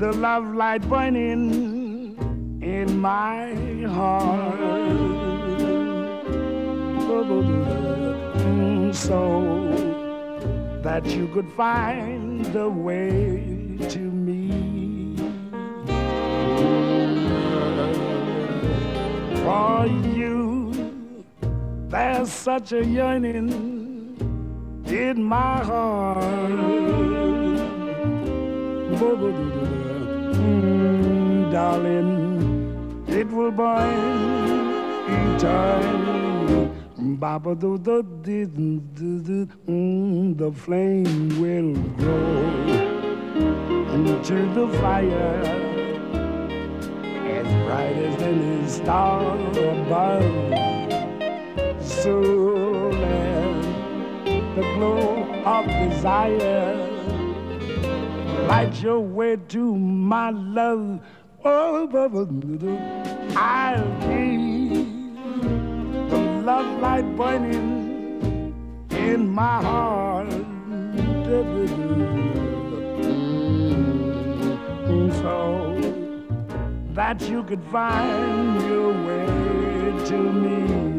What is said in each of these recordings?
the love light burning in my heart. So that you could find the way to me. For you, there's such a yearning in my heart. Darling, it will burn eternally. The flame will grow into the fire as bright as any star above. So let the glow of desire light your way to my love. Oh, I'll keep the love light burning in my heart. So that you could find your way to me.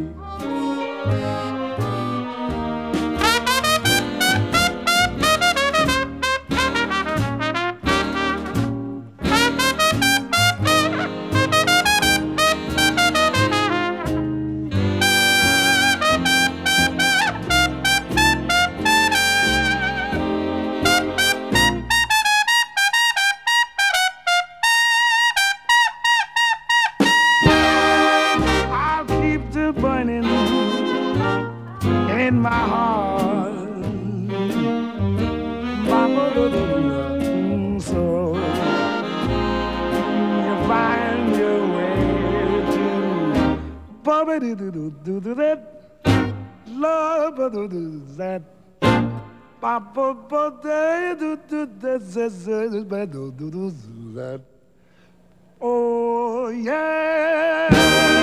Burning in my heart, so you find your way to do that love that papa that oh yeah.